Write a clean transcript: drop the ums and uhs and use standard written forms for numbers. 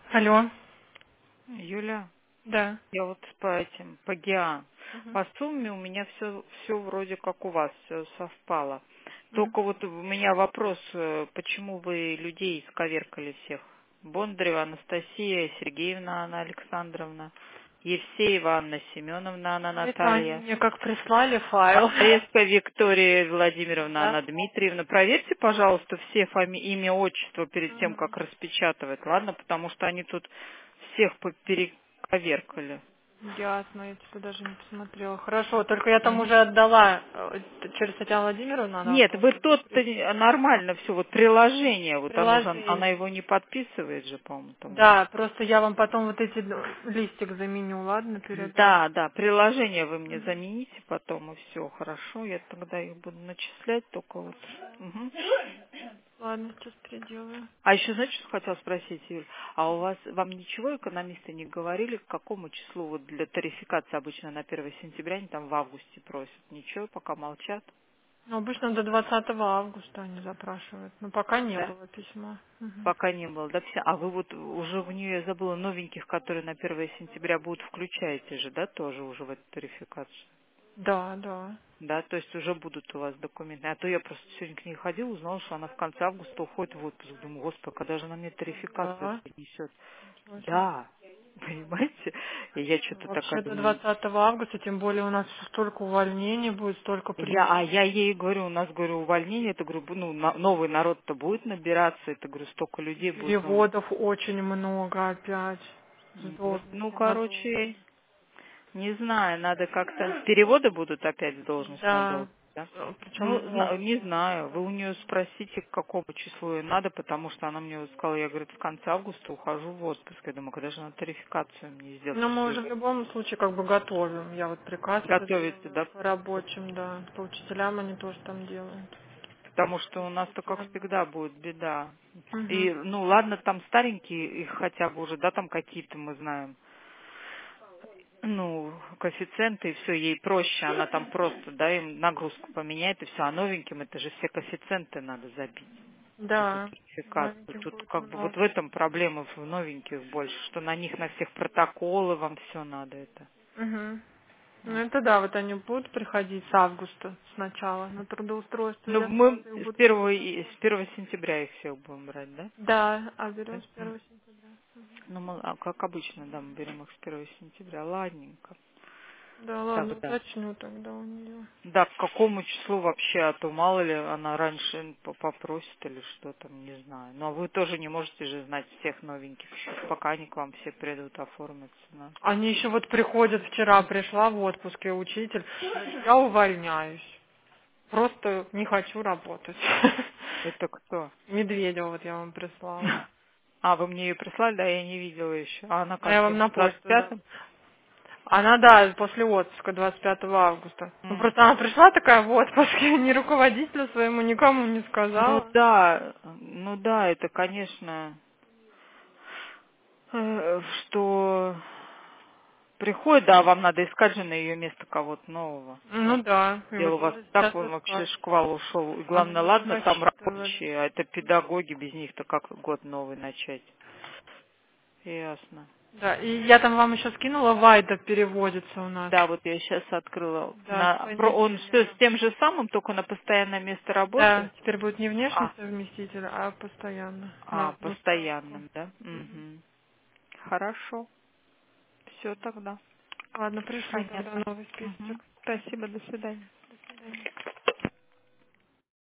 Алло. Юля, Да. я вот по ГИА. Мгм. По сумме у меня все вроде как у вас, все совпало. Мгм. Только вот у меня вопрос, почему вы людей исковеркали всех? Бондарева Анастасия Сергеевна Анна Александровна, Евсеева Анна Семеновна Анна Это они Наталья, мне как прислали файл. Мареска Виктория Владимировна Да. Анна Дмитриевна. Проверьте, пожалуйста, все имя, отчество перед тем, Мгм. как распечатывать, ладно? Потому что они тут всех перековеркали. Ясно, я что-то даже не посмотрела. Хорошо, только я там уже отдала через Татьяну Владимировну, она Нет, вы оформила тот запрет. нормально все, вот приложение, вот оно же, она Приложение. его не подписывает же, по-моему, там. Да, просто я вам потом вот эти листик заменю, ладно, передам. Да, да, приложение вы мне Мгм. замените потом, и все, хорошо, я тогда их буду начислять, только вот. Мгм. Ладно, сейчас переделаю. А еще, знаете, что хотела спросить, Юль, а у вас, вам ничего экономисты не говорили, к какому числу вот для тарификации обычно на 1 сентября, они там в августе просят? Ничего, пока молчат? Ну, обычно до 20 августа они запрашивают, но пока не Да. было письма. Мгм. Пока не было, да, все. А вы вот уже в нее, я забыла, новеньких, которые на 1 сентября будут, включаете же, да, тоже уже в эту тарификацию? Да, да. Да, то есть уже будут у вас документы. А то я просто сегодня к ней ходила, узнала, что она в конце августа уходит в отпуск. Думаю, господи, когда же она мне тарификацию Да. принесет? Ничего себе. Да, понимаете? И я Ну, что-то такая вообще до думаю, 20 августа, тем более у нас столько увольнений будет, столько причин. я ей говорю, у нас, говорю, увольнение, это, говорю, ну, новый народ-то будет набираться, это, говорю, столько И людей будет новых. переводов очень много опять с Вот, должности ну, на короче, должность. не знаю, надо как-то... Переводы будут опять с должности на Да, должность, да? причем Ну, много. не знаю, вы у нее спросите, к какому числу ей надо, потому что она мне вот сказала, я, говорит, в конце августа ухожу в отпуск. Я думаю, когда же она тарификацию мне сделать? Но мы Вы уже в же любом случае как бы готовим. Я вот приказ этот готовите, делаю да? по рабочим, да. По учителям они тоже там делают. Потому что у нас-то, как Системы. всегда, будет беда. И, Угу. ну, ладно, там старенькие их хотя бы уже, да, там какие-то мы знаем, ну, коэффициенты, и все, ей проще, она там просто, да, им нагрузку поменяет, и все, а новеньким это же все коэффициенты надо забить, эту Да, тарификацию. маленьких Тут будет как бы вот много. в этом проблема в новеньких больше, что на них на всех протоколы вам все надо это. Угу. Ну Вот. это да, вот они будут приходить с августа сначала на трудоустройство Ну, или мы сразу их с будут первого, включать? с 1 сентября их всех будем брать, да? Да, а Да? берем с 1 сентября. Ну, мы, как обычно, да, мы берем их с 1 сентября. Ладненько. Да ладно, Тогда. уточню тогда у нее. Да, к какому числу вообще, а то мало ли она раньше попросит или что там, не знаю. Но вы тоже не можете же знать всех новеньких, пока они к вам все придут оформиться. Да. Они еще вот приходят, вчера пришла в отпуске учитель, говорит, я увольняюсь. Просто не хочу работать. Это кто? Медведева вот я вам прислала. А, вы мне ее прислали, да, я не видела еще. А она А я как, вам на в двадцать почту, да. пятом? Она, да, после отпуска 25 августа. Ну, просто она пришла такая в отпуске, ни руководителю своему, никому не сказала. Ну да, это, конечно, что приходит, да, вам надо искать же на ее место кого-то нового. Ну да, и Дело вот у вас надо так сейчас он вообще искать. шквал ушел. И А на главное, нее ладно, там рассчитывали. рабочие, а это педагоги, без них-то как год новый начать. Ясно. Да, и я там вам еще скинула, Вайда переводится у нас. Да, вот я сейчас открыла. Да, с Он что, с понедельника. тем же самым, только на постоянное место Да, работы? теперь будет не внешний А, совместитель, а постоянно, на одну ставку. постоянным, да? Угу. Хорошо. Все тогда. Ладно, пришлю тогда Понятно. новый Угу. списочек. Спасибо, до свидания.